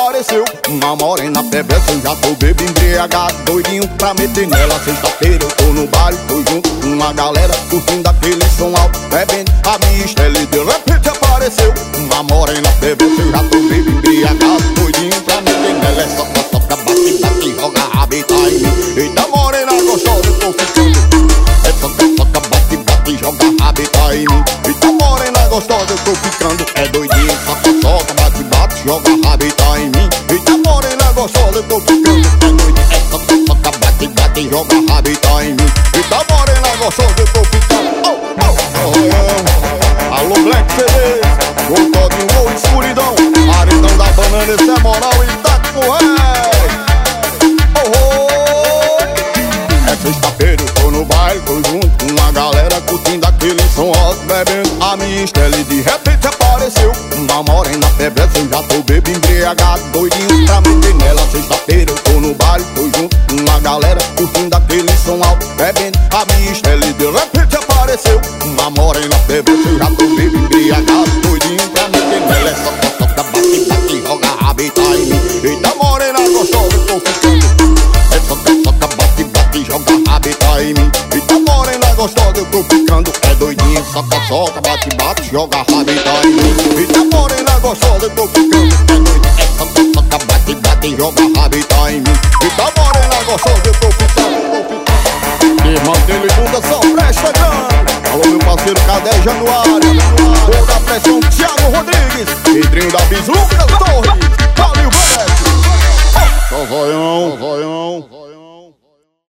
apareceu uma morena perversa, eu já tô bebo embriagado, doidinho pra meter nela. Sexta-feira eu tô no baile, tô junto com uma galera, curtindo aquele som alto, bebendo a minha Estela. E de repente apareceu uma morena perversa, eu já tô bebo embriagado, doidinho pra meter nela. É soca, soca, bate, bate, joga a rabeta em mim. Eita morena gostosa, eu tô ficando. É soca, soca, bate, bate, joga a rabeta em mim. Eita morena gostosa, eu tô ficando. É doidinho, soca, soca, bate, bate, joga a rabeta em mim. Eita morena gostosa, eu tô ficando. É doidinho, é soca, soca, bate, bate, joga a rabeta em mim. Eita morena gostosa, eu tô ficando. Oh, oh, oh. Alô Black CD, o Todinho ou escuridão, Maridão da banana, esse é moral e tá com É sexta-feira, eu tô no baile, tô junto com uma galera, curtindo aquele som alto, bebendo a minha Estela. E de repente apareceu uma morena perversa, eu já tô bebo embriagado, doidinho pra meter nela. Sexta-feira eu tô no baile, tô junto com uma galera, curtindo aquele som alto, bebendo a minha Estela. E de repente apareceu uma morena perversa, eu já tô bebo embriagado, doidinho pra meter nela. É soca, soca, bate, bate, joga a rabeta em mim. Eita morena gostosa, eu tô ficando. É soca, soca, bate, bate, joga a rabeta em mim. Eita morena gostosa, eu tô ficando. É doidinho, soca, soca, bate, bate, joga a rabeta em mim. Eita morena gostosa, eu tô ficando. É doidinho, é soca, soca, bate, bate, joga a rabeta em mim. Eita morena gostosa, eu tô ficando. Irmã dele bunda só presta grana. Alô meu parceiro, cadê Januário?